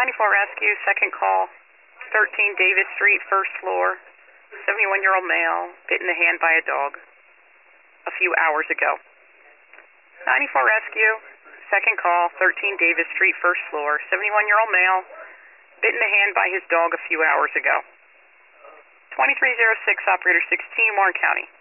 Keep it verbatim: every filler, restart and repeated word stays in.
ninety-four Rescue, second call, thirteen Davis Street, first floor, seventy-one-year-old male, bit in the hand by a dog a few hours ago. ninety-four Rescue, second call, thirteen Davis Street, first floor, seventy-one-year-old male, bit in the hand by his dog a few hours ago. twenty-three oh six, Operator sixteen, Warren County.